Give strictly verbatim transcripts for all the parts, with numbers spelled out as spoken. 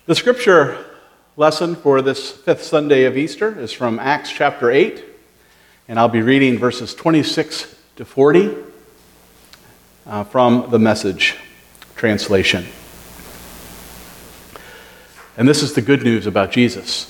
The scripture lesson for this fifth Sunday of Easter is from Acts chapter eight, and I'll be reading verses twenty-six to forty uh, from the Message translation. And this is the good news about Jesus.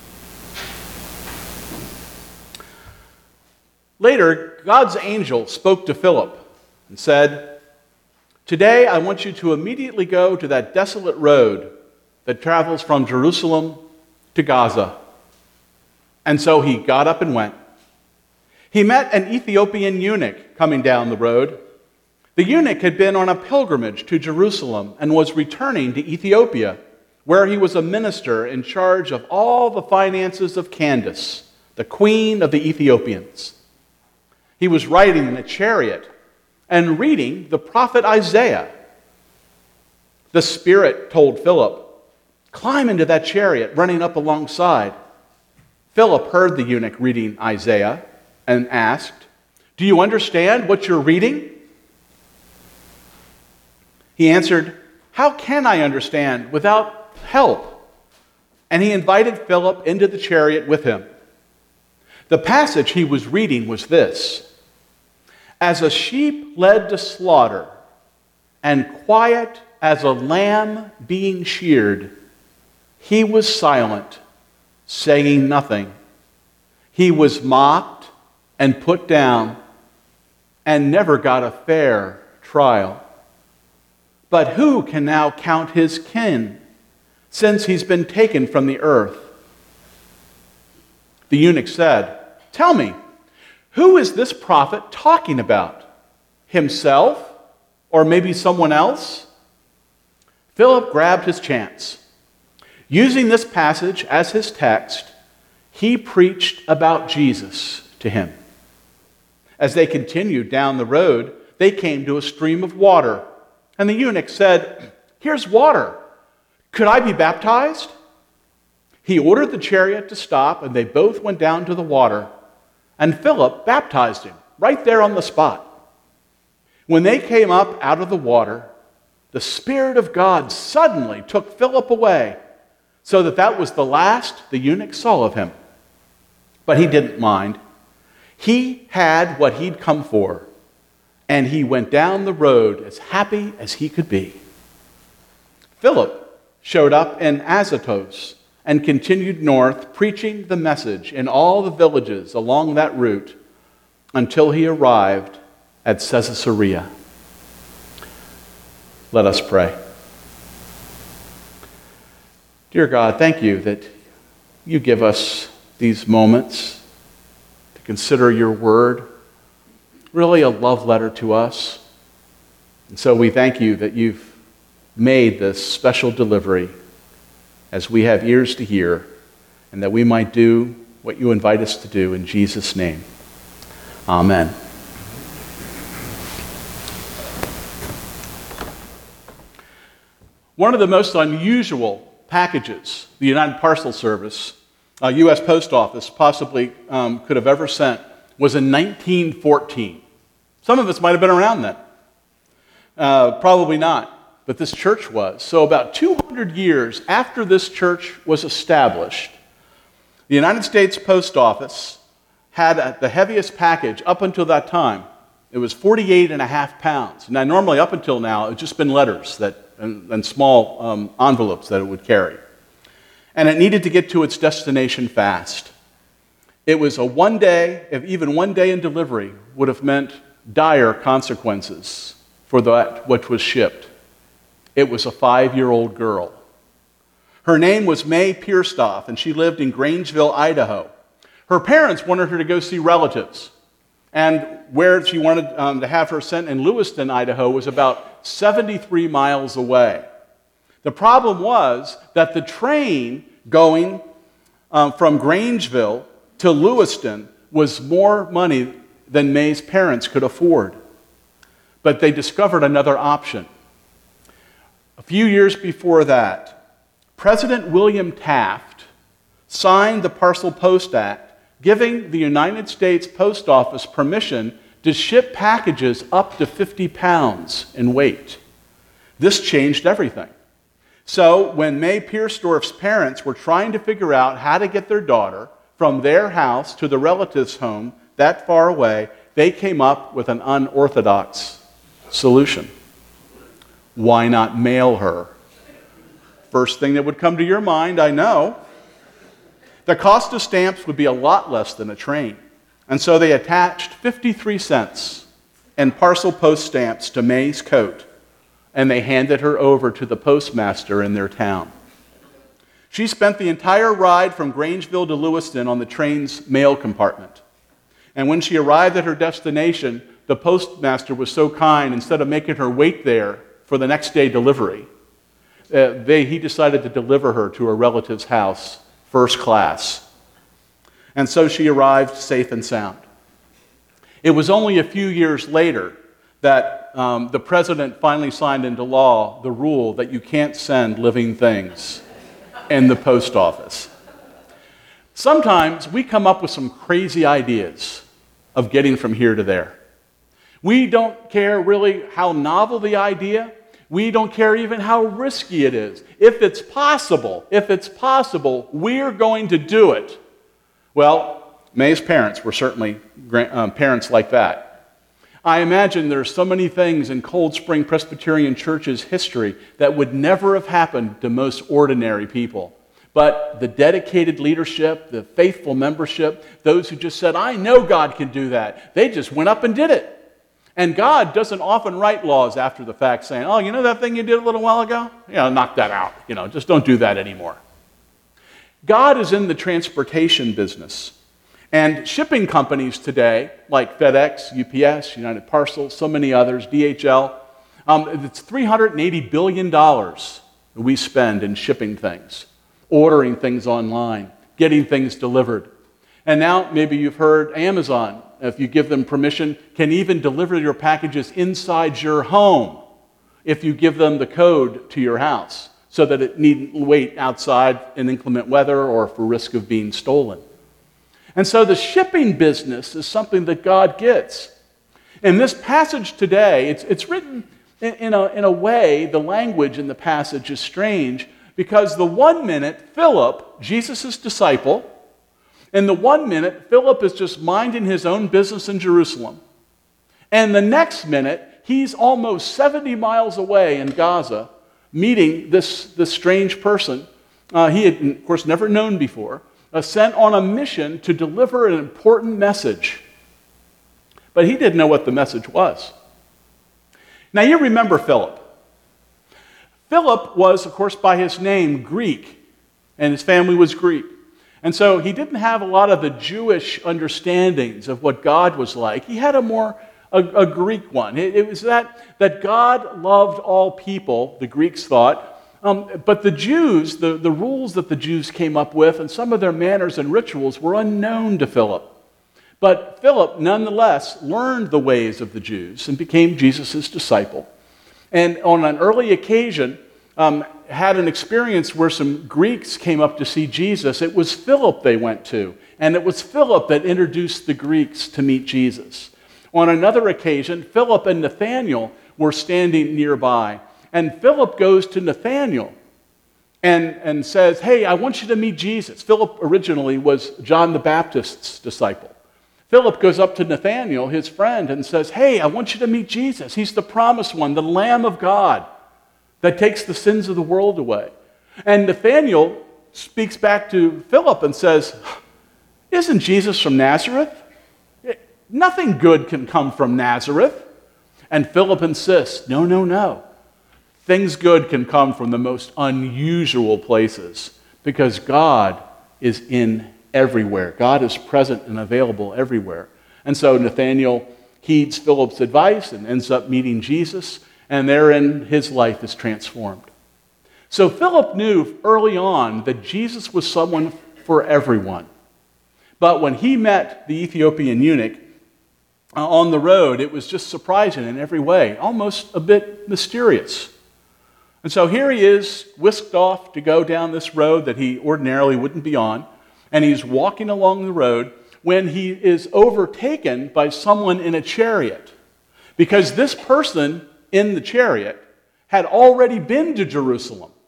Later, God's angel spoke to Philip and said, "Today I want you to immediately go to that desolate road that travels from Jerusalem to Gaza." And so he got up and went. He met an Ethiopian eunuch coming down the road. The eunuch had been on a pilgrimage to Jerusalem and was returning to Ethiopia, where he was a minister in charge of all the finances of Candace, the queen of the Ethiopians. He was riding in a chariot and reading the prophet Isaiah. The Spirit told Philip, "Climb into that chariot running up alongside." Philip heard the eunuch reading Isaiah and asked, "Do you understand what you're reading?" He answered, "How can I understand without help?" And he invited Philip into the chariot with him. The passage he was reading was this: "As a sheep led to slaughter, and quiet as a lamb being sheared, he was silent, saying nothing. He was mocked and put down, and never got a fair trial. But who can now count his kin, since he's been taken from the earth?" The eunuch said, "Tell me, who is this prophet talking about? Himself, or maybe someone else?" Philip grabbed his chance. Using this passage as his text, he preached about Jesus to him. As they continued down the road, they came to a stream of water, and the eunuch said, "Here's water. Could I be baptized?" He ordered the chariot to stop, and they both went down to the water, and Philip baptized him right there on the spot. When they came up out of the water, the Spirit of God suddenly took Philip away, so that that was the last the eunuch saw of him. But he didn't mind. He had what he'd come for, and he went down the road as happy as he could be. Philip showed up in Azotus and continued north, preaching the message in all the villages along that route until he arrived at Caesarea. Let us pray. Dear God, thank you that you give us these moments to consider your word, really a love letter to us. And so we thank you that you've made this special delivery as we have ears to hear, and that we might do what you invite us to do in Jesus' name. Amen. One of the most unusual packages the United Parcel Service, uh, U S Post Office, possibly um, could have ever sent was in nineteen fourteen. Some of us might have been around then. Uh, probably not, but this church was. So about two hundred years after this church was established, the United States Post Office had a, the heaviest package up until that time. It was forty-eight and a half pounds. Now, normally up until now, it's just been letters that and, and small um, envelopes that it would carry. And it needed to get to its destination fast. It was a one day, if even one day in delivery, would have meant dire consequences for that which was shipped. It was a five-year-old girl. Her name was May Pierstoff, and she lived in Grangeville, Idaho. Her parents wanted her to go see relatives, and where she wanted um, to have her sent in Lewiston, Idaho, was about seventy-three miles away. The problem was that the train going um, from Grangeville to Lewiston was more money than May's parents could afford. But they discovered another option. A few years before that, President William Taft signed the Parcel Post Act, giving the United States Post Office permission to ship packages up to fifty pounds in weight. This changed everything. So when May Piersdorf's parents were trying to figure out how to get their daughter from their house to the relative's home that far away, they came up with an unorthodox solution. Why not mail her? First thing that would come to your mind, I know. The cost of stamps would be a lot less than a train. And so they attached fifty-three cents and parcel post stamps to May's coat, and they handed her over to the postmaster in their town. She spent the entire ride from Grangeville to Lewiston on the train's mail compartment. And when she arrived at her destination, the postmaster was so kind, instead of making her wait there for the next day delivery, uh, they, he decided to deliver her to a relative's house, first class. And so she arrived safe and sound. It was only a few years later that um, the president finally signed into law the rule that you can't send living things in the post office. Sometimes we come up with some crazy ideas of getting from here to there. We don't care really how novel the idea. We don't care even how risky it is. If it's possible, if it's possible, we're going to do it. Well, May's parents were certainly um, parents like that. I imagine there's so many things in Cold Spring Presbyterian Church's history that would never have happened to most ordinary people. But the dedicated leadership, the faithful membership, those who just said, I know God can do that, they just went up and did it. And God doesn't often write laws after the fact saying, oh, you know that thing you did a little while ago? You know, knock that out. You know, just don't do that anymore. God is in the transportation business. And shipping companies today, like FedEx, U P S, United Parcels, so many others, D H L, um, it's three hundred eighty billion dollars that we spend in shipping things, ordering things online, getting things delivered. And now maybe you've heard Amazon, if you give them permission, can even deliver your packages inside your home if you give them the code to your house so that it needn't wait outside in inclement weather or for risk of being stolen. And so the shipping business is something that God gets. In this passage today, it's, it's written in, in, a, in a way, the language in the passage is strange, because the one minute, Philip, Jesus' disciple, in the one minute, Philip is just minding his own business in Jerusalem. And the next minute, he's almost seventy miles away in Gaza, meeting this, this strange person uh, he had, of course, never known before, uh, sent on a mission to deliver an important message. But he didn't know what the message was. Now, you remember Philip. Philip was, of course, by his name, Greek, and his family was Greek. And so he didn't have a lot of the Jewish understandings of what God was like. He had a more, a, a Greek one. It, it was that, that God loved all people, the Greeks thought, um, but the Jews, the, the rules that the Jews came up with and some of their manners and rituals were unknown to Philip. But Philip, nonetheless, learned the ways of the Jews and became Jesus' disciple. And on an early occasion, um, had an experience where some Greeks came up to see Jesus. It was Philip they went to, and it was Philip that introduced the Greeks to meet Jesus. On another occasion, Philip and Nathanael were standing nearby, and Philip goes to Nathanael and, and says, hey, I want you to meet Jesus. Philip originally was John the Baptist's disciple. Philip goes up to Nathanael, his friend, and says, hey, I want you to meet Jesus. He's the promised one, the Lamb of God that takes the sins of the world away. And Nathanael speaks back to Philip and says, isn't Jesus from Nazareth? Nothing good can come from Nazareth. And Philip insists, no, no, no. Things good can come from the most unusual places because God is in everywhere. God is present and available everywhere. And so Nathanael heeds Philip's advice and ends up meeting Jesus, and therein his life is transformed. So Philip knew early on that Jesus was someone for everyone. But when he met the Ethiopian eunuch uh, on the road, it was just surprising in every way, almost a bit mysterious. And so here he is, whisked off to go down this road that he ordinarily wouldn't be on, and he's walking along the road when he is overtaken by someone in a chariot, because this person in the chariot had already been to Jerusalem.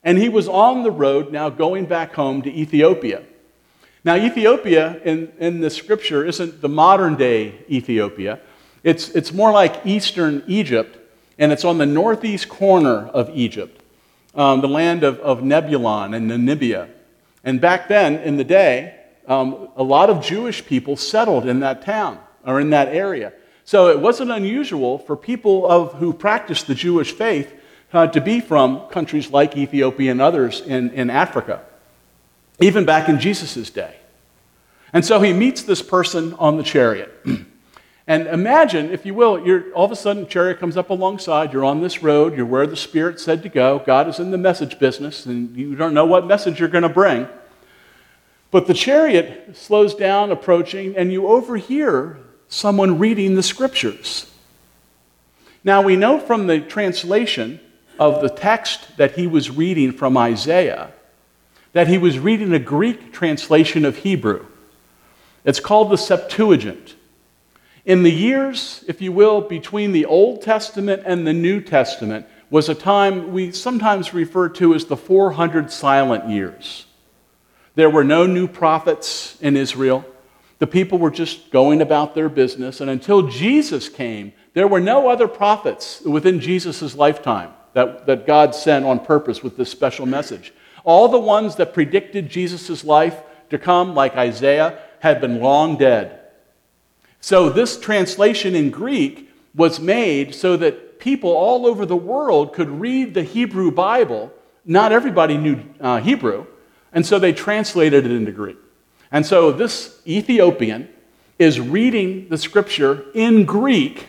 And he was on the road now going back home to Ethiopia. Now, Ethiopia in, in the scripture isn't the modern day Ethiopia. It's, it's more like eastern Egypt, and it's on the northeast corner of Egypt, um, the land of, of Nebulon and Namibia. And back then, in the day, um, a lot of Jewish people settled in that town or in that area. So it wasn't unusual for people of, who practiced the Jewish faith uh, to be from countries like Ethiopia and others in, in Africa, even back in Jesus' day. And so he meets this person on the chariot. And imagine, if you will, you're, all of a sudden, chariot comes up alongside, you're on this road, you're where the Spirit said to go. God is in the message business, and you don't know what message you're going to bring. But the chariot slows down, approaching, and you overhear someone reading the scriptures. Now, we know from the translation of the text that he was reading from Isaiah that he was reading a Greek translation of Hebrew. It's called the Septuagint. In the years, if you will, between the Old Testament and the New Testament was a time we sometimes refer to as the four hundred silent years. There were no new prophets in Israel. The people were just going about their business. And until Jesus came, there were no other prophets within Jesus' lifetime that, that God sent on purpose with this special message. All the ones that predicted Jesus' life to come, like Isaiah, had been long dead. So this translation in Greek was made so that people all over the world could read the Hebrew Bible. Not everybody knew uh, Hebrew, and so they translated it into Greek. And so this Ethiopian is reading the scripture in Greek.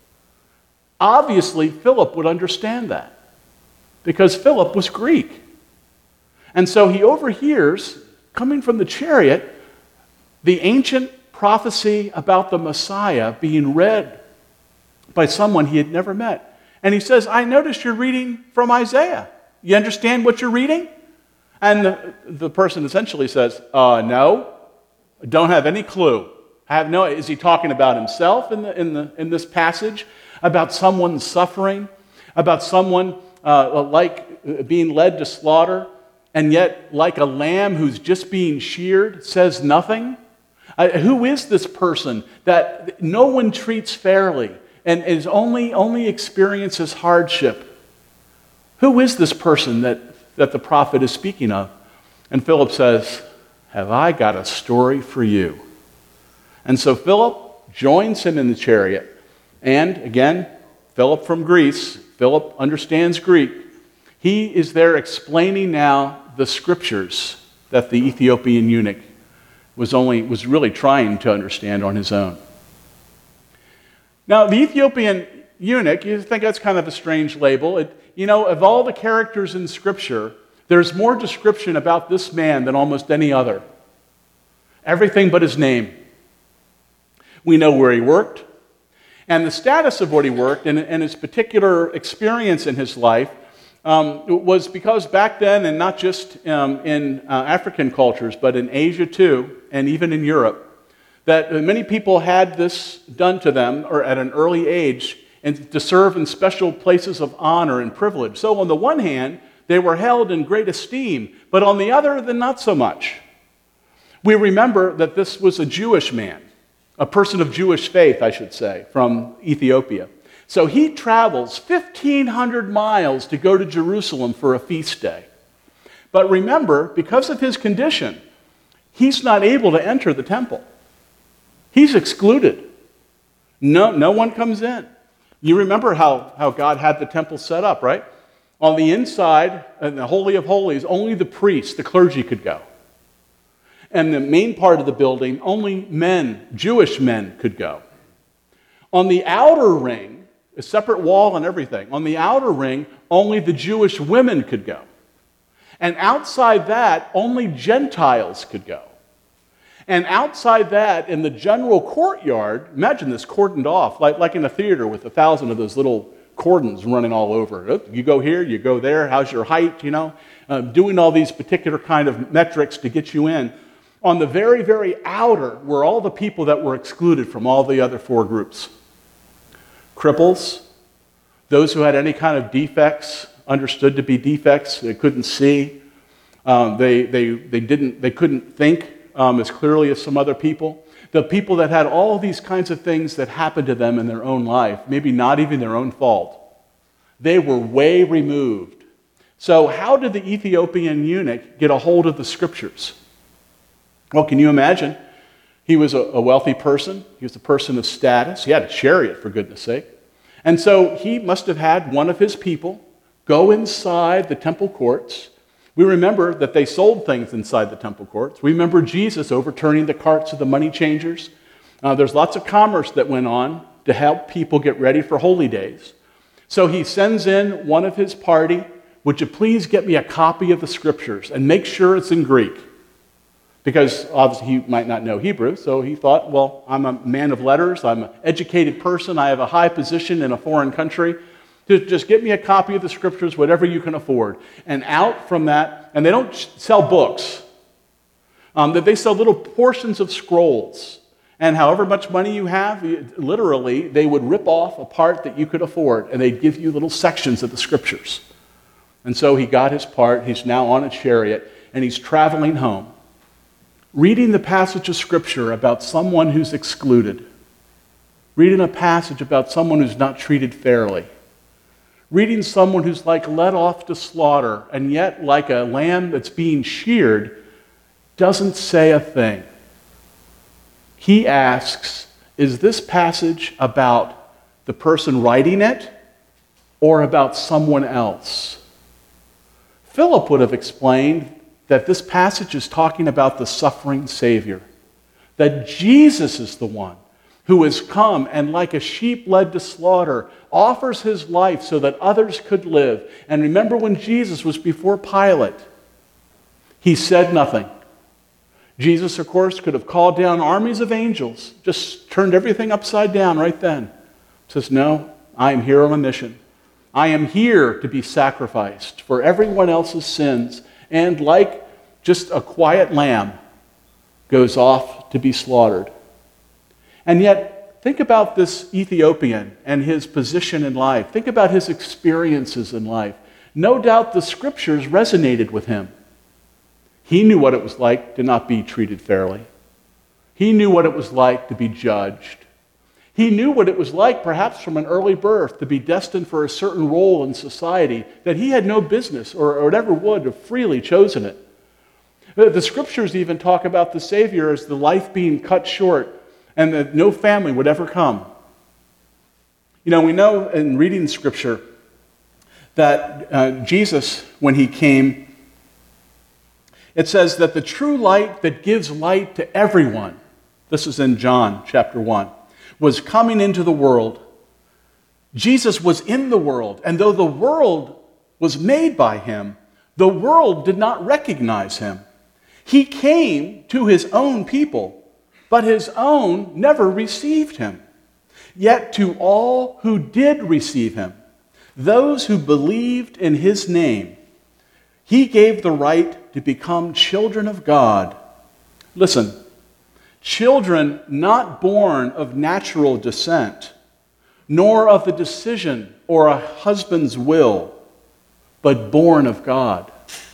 Obviously, Philip would understand that because Philip was Greek. And so he overhears, coming from the chariot, the ancient prophecy about the Messiah being read by someone he had never met. And he says, I noticed you're reading from Isaiah. You understand what you're reading? And the, the person essentially says, uh, no, don't have any clue. I have no, is he talking about himself in, the, in, the, in this passage? About someone suffering? About someone uh, like being led to slaughter? And yet, like a lamb who's just being sheared, says nothing? Uh, who is this person that no one treats fairly and is only, only experiences hardship? Who is this person that, that the prophet is speaking of? And Philip says, have I got a story for you? And so Philip joins him in the chariot. And again, Philip from Greece, Philip understands Greek. He is there explaining now the scriptures that the Ethiopian eunuch was only was really trying to understand on his own. Now, the Ethiopian eunuch, you think that's kind of a strange label. It, you know, of all the characters in Scripture, there's more description about this man than almost any other. Everything but his name. We know where he worked, and the status of what he worked, and, and his particular experience in his life, Um, was because back then, and not just um, in uh, African cultures, but in Asia too, and even in Europe, that many people had this done to them or at an early age and to serve in special places of honor and privilege. So on the one hand, they were held in great esteem, but on the other, then not so much. We remember that this was a Jewish man, a person of Jewish faith, I should say, from Ethiopia. So he travels fifteen hundred miles to go to Jerusalem for a feast day. But remember, because of his condition, he's not able to enter the temple. He's excluded. No, no one comes in. You remember how, how God had the temple set up, right? On the inside, in the Holy of Holies, only the priests, the clergy could go. And the main part of the building, only men, Jewish men, could go. On the outer ring, a separate wall and everything. On the outer ring, only the Jewish women could go. And outside that, only Gentiles could go. And outside that, in the general courtyard, imagine this cordoned off, like, like in a theater with a thousand of those little cordons running all over. You go here, you go there, how's your height, you know? Uh, doing all these particular kind of metrics to get you in. On the very, very outer were all the people that were excluded from all the other four groups. Cripples, those who had any kind of defects understood to be defects. They couldn't see. Um, they, they, they, didn't, they couldn't think um, as clearly as some other people. The people that had all these kinds of things that happened to them in their own life, maybe not even their own fault, they were way removed. So how did the Ethiopian eunuch get a hold of the scriptures? Well, can you imagine? He was a, a wealthy person. He was a person of status. He had a chariot, for goodness sake. And so he must have had one of his people go inside the temple courts. We remember that they sold things inside the temple courts. We remember Jesus overturning the carts of the money changers. Uh, there's lots of commerce that went on to help people get ready for holy days. So he sends in one of his party, would you please get me a copy of the scriptures and make sure it's in Greek? Because obviously he might not know Hebrew, so he thought, well, I'm a man of letters, I'm an educated person, I have a high position in a foreign country. Just get me a copy of the scriptures, whatever you can afford. And out from that, and they don't sell books. Um, they sell little portions of scrolls. And however much money you have, literally, they would rip off a part that you could afford, and they'd give you little sections of the scriptures. And so he got his part. He's now on a chariot, and he's traveling home, reading the passage of scripture about someone who's excluded, reading a passage about someone who's not treated fairly, reading someone who's like led off to slaughter, and yet like a lamb that's being sheared, doesn't say a thing. He asks, is this passage about the person writing it or about someone else? Philip would have explained that this passage is talking about the suffering Savior, that Jesus is the one who has come and like a sheep led to slaughter, offers his life so that others could live. And remember when Jesus was before Pilate, he said nothing. Jesus, of course, could have called down armies of angels, just turned everything upside down right then. Says, no, I am here on a mission. I am here to be sacrificed for everyone else's sins. And like just a quiet lamb, goes off to be slaughtered. And yet, think about this Ethiopian and his position in life. Think about his experiences in life. No doubt the scriptures resonated with him. He knew what it was like to not be treated fairly. He knew what it was like to be judged. He knew what it was like, perhaps from an early birth, to be destined for a certain role in society that he had no business or, or ever would have freely chosen it. The scriptures even talk about the Savior as the life being cut short and that no family would ever come. You know, we know in reading Scripture that uh, Jesus, when he came, it says that the true light that gives light to everyone, this is in John chapter one, was coming into the world. Jesus was in the world, and though the world was made by him, the world did not recognize him. He came to his own people, but his own never received him. Yet to all who did receive him, those who believed in his name, he gave the right to become children of God. Listen, children not born of natural descent, nor of the decision or a husband's will, but born of God.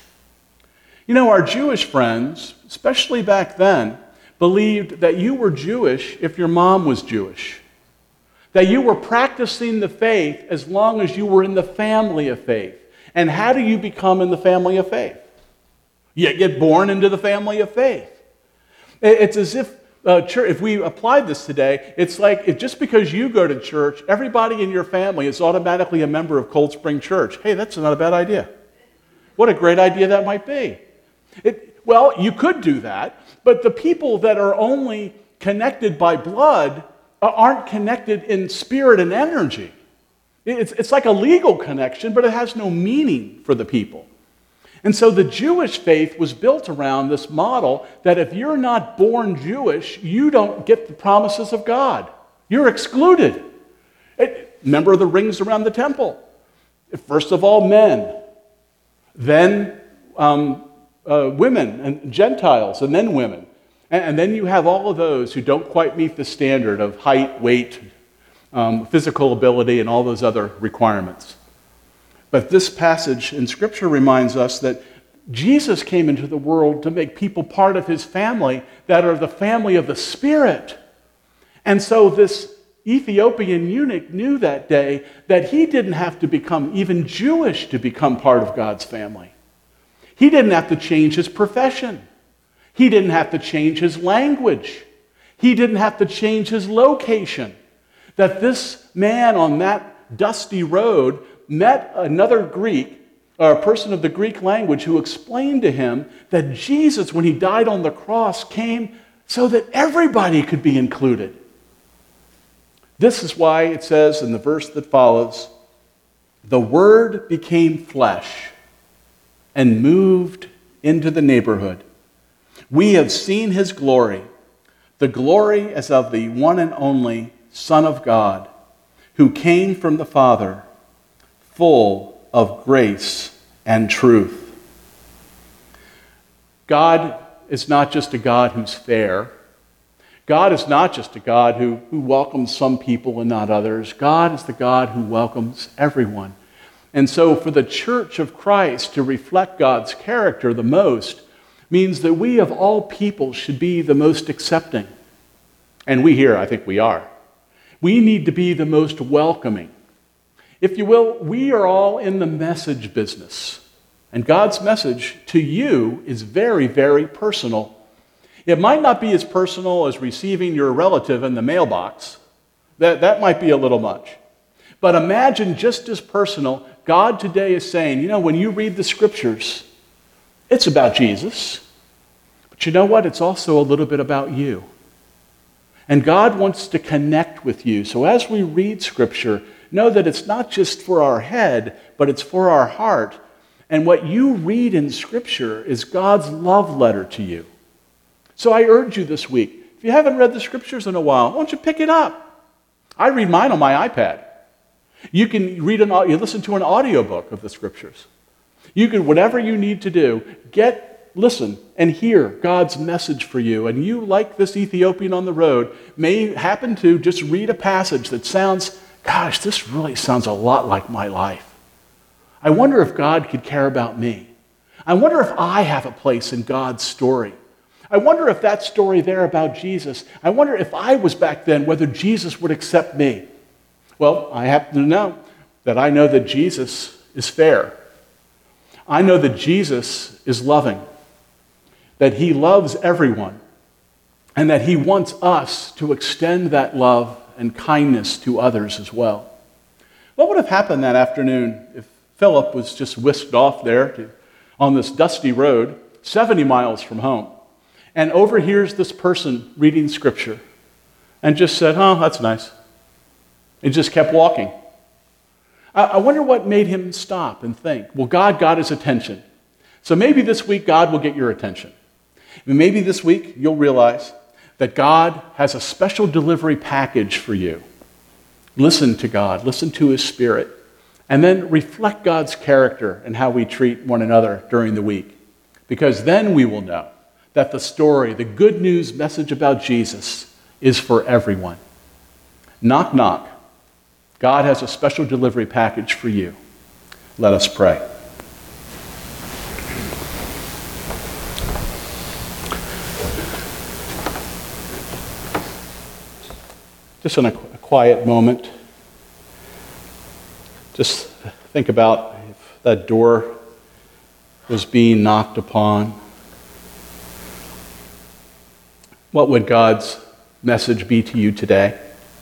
You know, our Jewish friends, especially back then, believed that you were Jewish if your mom was Jewish. That you were practicing the faith as long as you were in the family of faith. And how do you become in the family of faith? You get born into the family of faith. It's as if, uh, church, if we applied this today, it's like if just because you go to church, everybody in your family is automatically a member of Cold Spring Church. Hey, that's not a bad idea. What a great idea that might be. It, well, you could do that, but the people that are only connected by blood aren't connected in spirit and energy. It's, it's like a legal connection, but it has no meaning for the people. And so the Jewish faith was built around this model that if you're not born Jewish, you don't get the promises of God. You're excluded. It, remember the rings around the temple. First of all, men. Then um, uh, women and Gentiles, and then women. And, and then you have all of those who don't quite meet the standard of height, weight, um, physical ability, and all those other requirements. But this passage in Scripture reminds us that Jesus came into the world to make people part of his family that are the family of the Spirit. And so this Ethiopian eunuch knew that day that he didn't have to become even Jewish to become part of God's family. He didn't have to change his profession. He didn't have to change his language. He didn't have to change his location. That this man on that dusty road met another Greek, or a person of the Greek language, who explained to him that Jesus, when he died on the cross, came so that everybody could be included. This is why it says in the verse that follows, "The Word became flesh and moved into the neighborhood. We have seen his glory, the glory as of the one and only Son of God, who came from the Father, full of grace and truth." God is not just a God who's fair. God is not just a God who, who welcomes some people and not others. God is the God who welcomes everyone. And so for the church of Christ to reflect God's character the most means that we of all people should be the most accepting. And we here, I think we are. We need to be the most welcoming. If you will, we are all in the message business. And God's message to you is very, very personal. It might not be as personal as receiving your relative in the mailbox. That, that might be a little much. But imagine just as personal, God today is saying, you know, when you read the Scriptures, it's about Jesus. But you know what? It's also a little bit about you. And God wants to connect with you. So as we read Scripture, know that it's not just for our head, but it's for our heart. And what you read in Scripture is God's love letter to you. So I urge you this week, if you haven't read the Scriptures in a while, why don't you pick it up? I read mine on my iPad. You can read an, you listen to an audiobook of the Scriptures. You can, whatever you need to do, get, listen, and hear God's message for you. And you, like this Ethiopian on the road, may happen to just read a passage that sounds, gosh, this really sounds a lot like my life. I wonder if God could care about me. I wonder if I have a place in God's story. I wonder if that story there about Jesus, I wonder if I was back then, whether Jesus would accept me. Well, I happen to know that I know that Jesus is fair. I know that Jesus is loving, that he loves everyone, and that he wants us to extend that love and kindness to others as well. What would have happened that afternoon if Philip was just whisked off there to, on this dusty road, seventy miles from home, and overhears this person reading Scripture and just said, oh, that's nice, and just kept walking? I, I wonder what made him stop and think. Well, God got his attention. So maybe this week God will get your attention. And maybe this week you'll realize that God has a special delivery package for you. Listen to God, listen to his Spirit, and then reflect God's character and how we treat one another during the week. Because then we will know that the story, the good news message about Jesus, is for everyone. Knock, knock. God has a special delivery package for you. Let us pray. Just in a quiet moment, just think about if that door was being knocked upon. What would God's message be to you today?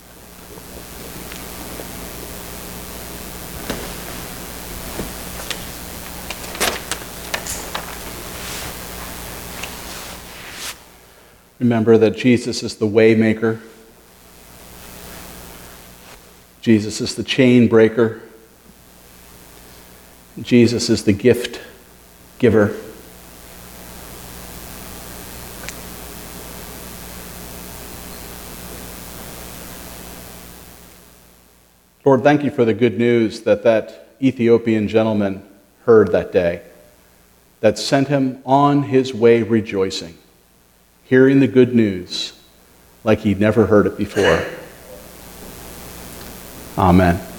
Remember that Jesus is the way maker. Jesus is the chain breaker. Jesus is the gift giver. Lord, thank you for the good news that that Ethiopian gentleman heard that day, that sent him on his way rejoicing, hearing the good news like he'd never heard it before. Amen.